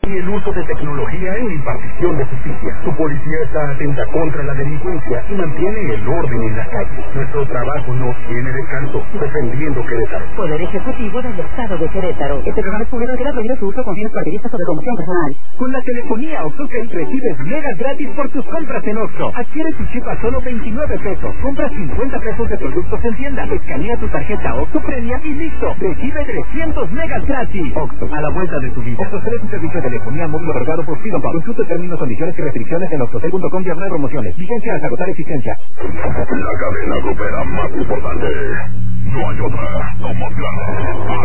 Y el uso de tecnología en la impartición de justicia. Tu policía está atenta contra la delincuencia y mantiene el orden en las calles. Nuestro trabajo no tiene descanso, defendiendo Querétaro. Poder Ejecutivo del Estado de Querétaro. Este programa es público y queda prohibido su uso con fines partidistas o de promoción personal. Con la telefonía OxoPay recibes megas gratis por tus compras en Oxxo. Adquiere tu chip a solo 29 pesos. Compra 50 pesos de productos en tienda. Escanea tu tarjeta Oxxo Premia y listo. Recibe 300 megas gratis. Oxxo, a la vuelta de tu vida. Oxxo es un servicio de telefonía móvil otorgado por Freedom Pub. Consulta términos, condiciones y restricciones en oxxocel.com/promociones. Vigencia hasta agotar eficiencia. La cadena grupera más importante. No hay otra. Somos grande.